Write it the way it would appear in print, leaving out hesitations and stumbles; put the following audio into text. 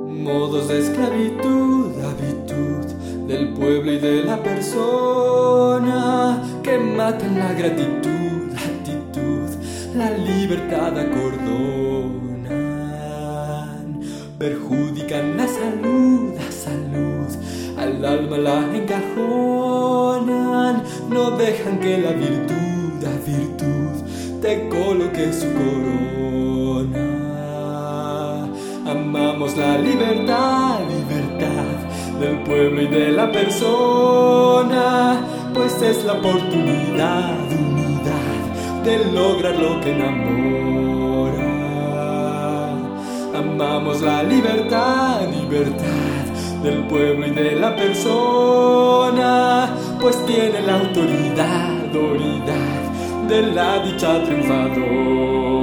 Modos de esclavitud, habitud del pueblo y de la persona que matan la gratitud, actitud, la libertad acordonan, perjudican la salud, al alma la encajonan, no dejan que la virtud te coloque su corona. Amamos la libertad del pueblo y de la persona, pues es la oportunidad, unidad, de lograr lo que enamora. Amamos la libertad del pueblo y de la persona, pues tiene la autoridad de la dicha triunfadora.